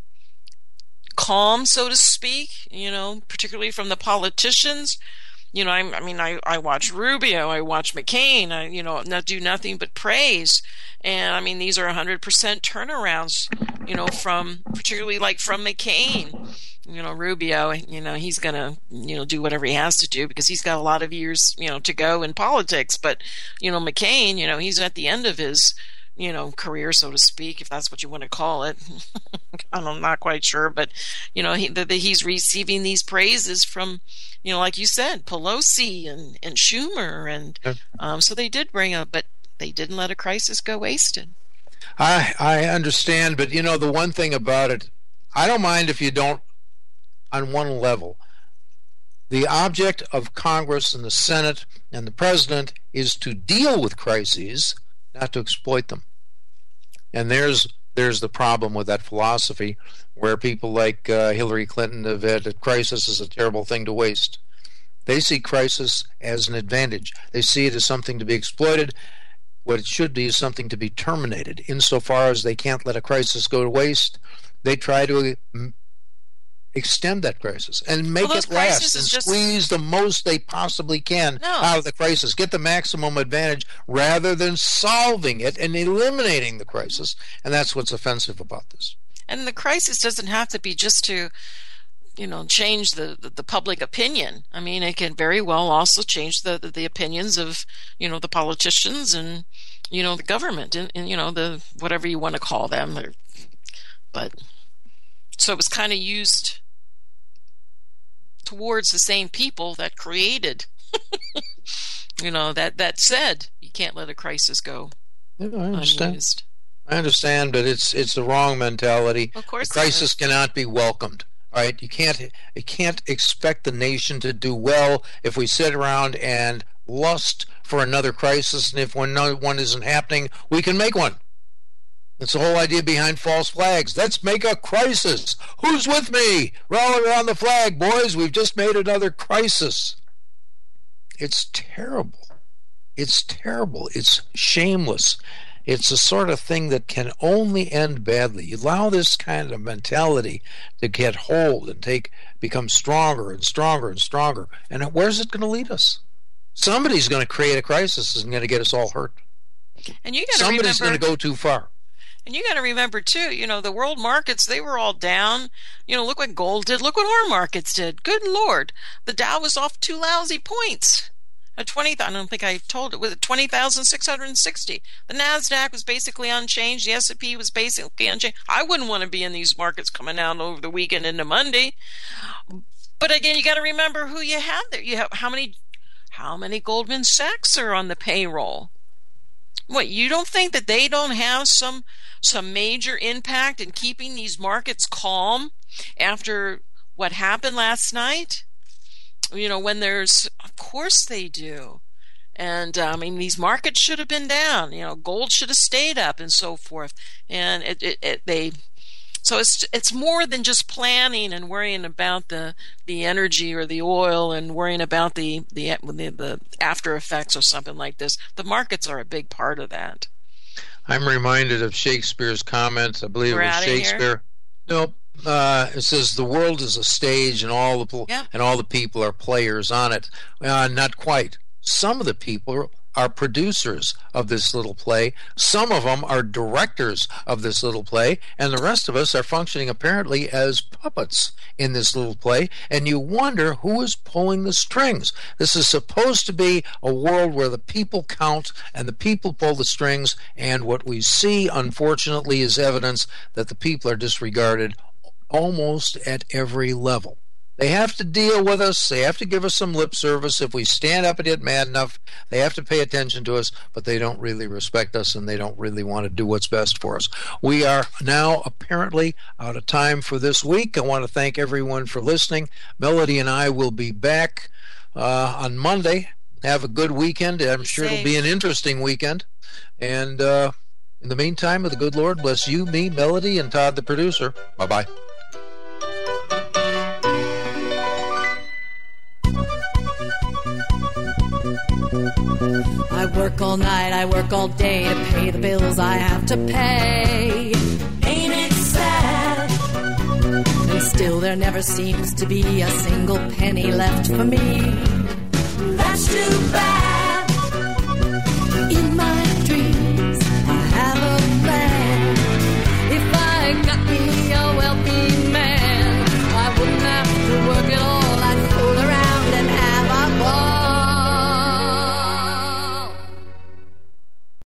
calm, so to speak. You know, particularly from the politicians. You know, I, I mean, I, I watch Rubio, I watch McCain, I, you know, not do nothing but praise. And I mean, these are one hundred percent turnarounds, you know, from, particularly like from McCain. You know, Rubio, you know, he's going to, you know, do whatever he has to do because he's got a lot of years, you know, to go in politics. But, you know, McCain, you know, he's at the end of his, you know, career, so to speak, if that's what you want to call it. I'm not quite sure, but, you know, he, the, the, he's receiving these praises from, you know, like you said, Pelosi and, and Schumer. And um, so they did bring up, but they didn't let a crisis go wasted. I I understand, but, you know, the one thing about it, I don't mind if you don't on one level. The object of Congress and the Senate and the President is to deal with crises, not to exploit them. And there's there's the problem with that philosophy, where people like uh, Hillary Clinton have had a crisis is a terrible thing to waste. They see crisis as an advantage. They see it as something to be exploited. What it should be is something to be terminated. Insofar as they can't let a crisis go to waste, they try to extend that crisis and make well, it last and just... squeeze the most they possibly can no. out of the crisis, get the maximum advantage rather than solving it and eliminating the crisis. And that's what's offensive about this. And the crisis doesn't have to be just to, you know, change the, the, the public opinion. I mean, it can very well also change the, the, the opinions of, you know, the politicians and, you know, the government and, and you know, the whatever you want to call them. But so it was kind of used towards the same people that created, you know, that, that said you can't let a crisis go yeah, I understand. unused. I understand, but it's it's the wrong mentality. Of course, the crisis cannot be welcomed. All right, you can't you can't expect the nation to do well if we sit around and lust for another crisis, and if one one isn't happening, we can make one. That's the whole idea behind false flags. Let's make a crisis. Who's with me? Rally around the flag, boys. We've just made another crisis. It's terrible. It's terrible. It's shameless. It's the sort of thing that can only end badly. You allow this kind of mentality to get hold and take become stronger and stronger and stronger. And where's it going to lead us? Somebody's going to create a crisis and going to get us all hurt. And you got to Somebody's remember, going to go too far. And you got to remember, too, you know, the world markets, they were all down. You know, look what gold did. Look what our markets did. Good Lord. The Dow was off two lousy points. At twenty, I don't think I told it, was it twenty thousand six hundred sixty. The NASDAQ was basically unchanged. The S and P was basically unchanged. I wouldn't want to be in these markets coming out over the weekend into Monday. But again, you got to remember who you have there. You have how many, how many Goldman Sachs are on the payroll? What, you don't think that they don't have some some major impact in keeping these markets calm after what happened last night? You know, when there's, of course they do. And, uh, I mean, these markets should have been down. You know, gold should have stayed up and so forth. And it, it, it they, so it's it's more than just planning and worrying about the, the energy or the oil and worrying about the, the, the, the after effects or something like this. The markets are a big part of that. I'm reminded of Shakespeare's comment. I believe We're it was outta Shakespeare. here? Nope. Uh, it says the world is a stage, and all the pl- Yeah. and all the people are players on it. Uh, not quite. Some of the people are producers of this little play. Some of them are directors of this little play, and the rest of us are functioning apparently as puppets in this little play. And you wonder who is pulling the strings. This is supposed to be a world where the people count and the people pull the strings. And what we see, unfortunately, is evidence that the people are disregarded almost at every level. They have to deal with us. They have to give us some lip service. If we stand up and get mad enough, they have to pay attention to us, but they don't really respect us, and they don't really want to do what's best for us. We are now apparently out of time for this week. I want to thank everyone for listening. Melody and I will be back uh, on Monday. Have a good weekend. I'm sure it'll be an interesting weekend. And uh, in the meantime, may the good Lord bless you, me, Melody, and Todd, the producer. Bye-bye. I work all night, I work all day to pay the bills I have to pay. Ain't it sad? And still there never seems to be a single penny left for me. That's too bad.